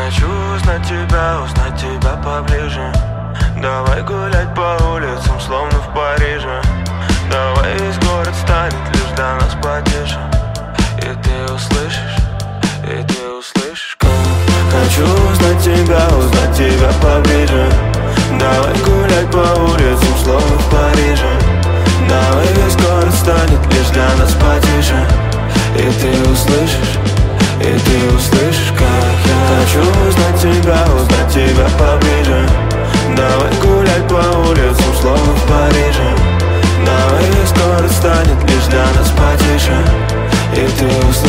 Хочу узнать тебя поближе. Давай гулять по улицам, словно в Париже. Давай весь город станет лишь до нас потише. И ты услышишь, как хочу узнать тебя поближе. Давай гулять по улицам, словно в Париже. Давай весь город станет лишь для нас потише. И ты услышишь, как я хочу узнать тебя поближе. Давай гулять по улицам, словно в Париже. Давай весь город станет лишь для нас потише. И ты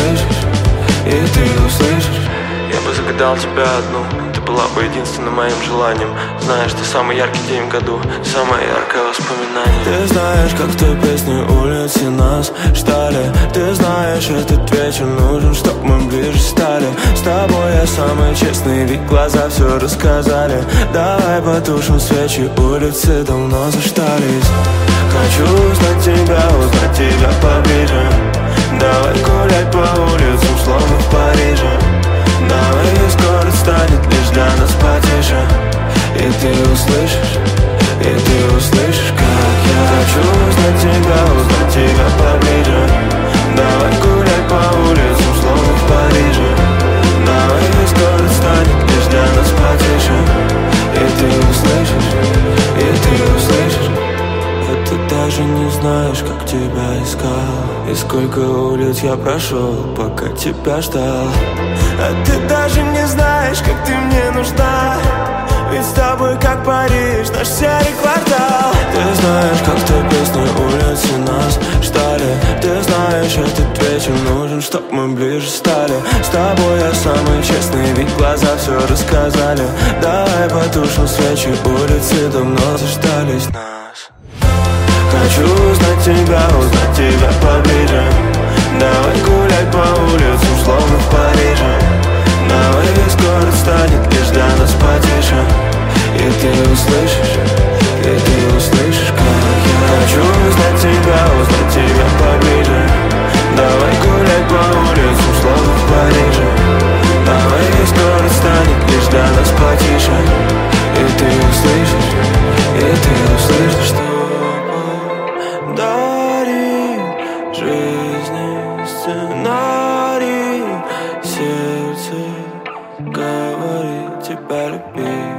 услышишь. Я бы загадал тебя одну, ты была бы единственным моим желанием. Знаешь, ты самый яркий день в году, самое яркое воспоминание. Ты знаешь, как в той песне улицы нас ждали. Ты знаешь, этот вечер нужен, чтоб мы ближе стали. С тобой я самый честный, ведь глаза все рассказали. Давай потушим свечи, улицы давно заштались. Хочу узнать тебя поближе. Давай гулять по улицам, словно в Париже. Давай весь город станет лишь для нас потише. И ты услышишь, как я хочу узнать тебя поближе. Давай гулять по улицам, словно в Париже. Давай весь город станет лишь для нас потише. И ты услышишь. А ты даже не знаешь, как тебя искал. И сколько улиц я прошел, пока тебя ждал. А ты даже не знаешь, как ты мне нужна. Ведь с тобой как Париж, наш серый квартал. Ты знаешь, как в той песне улицы нас ждали. Ты знаешь, этот вечер нужен, чтоб мы ближе стали. С тобой я самый честный, ведь глаза все рассказали. Давай потушим свечи, улицы давно заждались нас. Хочу узнать тебя поближе. Давай гулять по улицам, словно в Париже. Давай весь город станет лишь для нас потише. И ты услышишь, как я хочу узнать тебя поближе. Давай гулять по улицам, словно в Париже. Давай весь город станет лишь для нас потише. И ты услышишь, что дарит жизни сценарий. Сердце говорит тебя любить.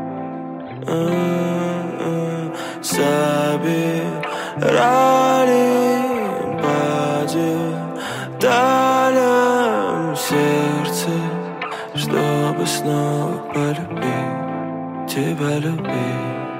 Собирали по деталям сердце, чтобы снова полюбить, тебя любить.